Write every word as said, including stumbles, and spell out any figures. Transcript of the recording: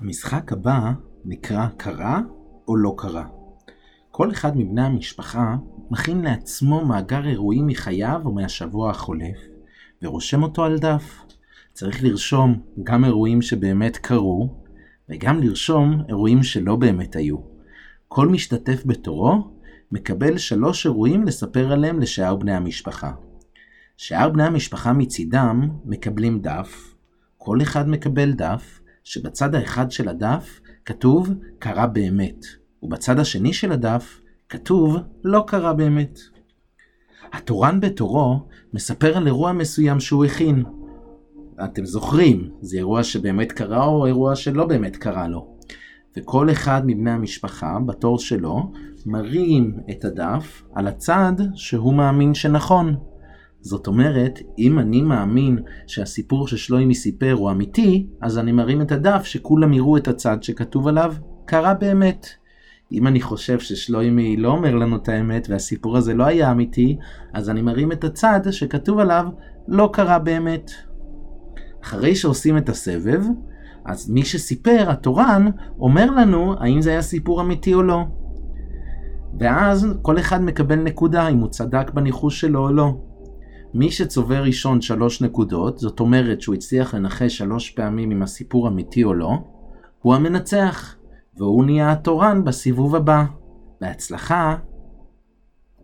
המשחק הבא נקרא קרה או לא קרה. כל אחד מבני המשפחה מכין לעצמו מאגר אירועים מחייו או מהשבוע החולף, ורושם אותו על דף. צריך לרשום גם אירועים שבאמת קרו, וגם לרשום אירועים שלא באמת היו. כל משתתף בתורו מקבל שלוש אירועים לספר עליהם לשאר בני המשפחה. שאר בני המשפחה מצידם מקבלים דף, כל אחד מקבל דף, שבצד האחד של הדף כתוב קרה באמת, ובצד השני של הדף כתוב לא קרה באמת. התורן בתורו מספר על אירוע מסוים שהוא הכין. אתם זוכרים, זה אירוע שבאמת קרה או אירוע שלא באמת קרה לו. וכל אחד מבני המשפחה בתור שלו מרים את הדף על הצד שהוא מאמין שנכון. זאת אומרת, אם אני מאמין שהסיפור ששלוימי סיפר הוא אמיתי, אז אני מרים את הדף שכולם יראו את הצד שכתוב עליו קרה באמת. אם אני חושב ששלוימי לא אומר לנו את האמת והסיפור הזה לא היה אמיתי, אז אני מרים את הצד שכתוב עליו לא קרה באמת. אחרי שעושים את הסבב, אז מי שסיפר, התורן, אומר לנו האם זה היה סיפור אמיתי או לא. ואז כל אחד מקבל נקודה אם הוא צדק בניחוש שלו או לא. מי שצובר ראשון שלוש נקודות, זאת אומרת שהוא הצליח לנחש שלוש פעמים אם הסיפור אמיתי או לא, הוא המנצח, והוא נהיה התורן בסיבוב הבא. בהצלחה!